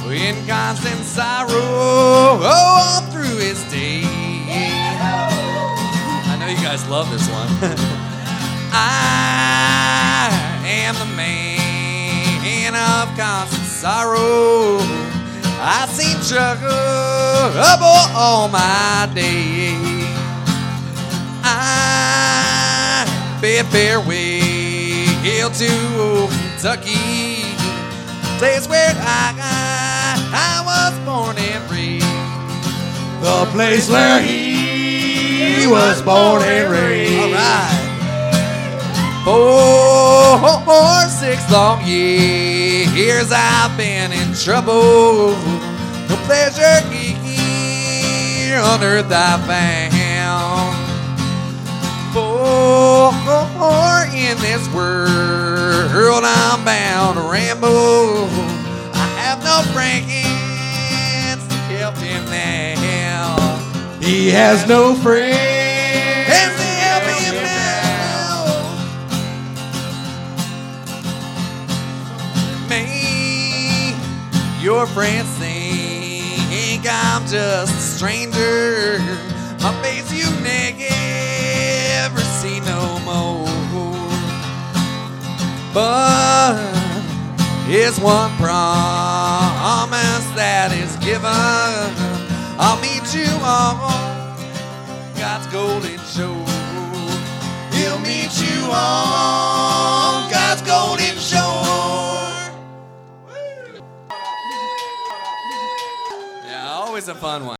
in constant sorrow all through his day. I know you guys love this one. I am the man of constant sorrow. I've seen trouble all my days. I bid farewell to old Kentucky, place where I was born and raised. The place where he was born and raised. All right. 6 long years I've been in trouble. No pleasure here on earth I found. For in this world I'm bound to ramble. I have no friends to help him now. He has no friends to help him now. May your friends think I'm just a stranger. My face you never see no more. But it's one promise that is given. I'll meet you on God's golden shore. He'll meet you on God's golden shore. Yeah, always a fun one.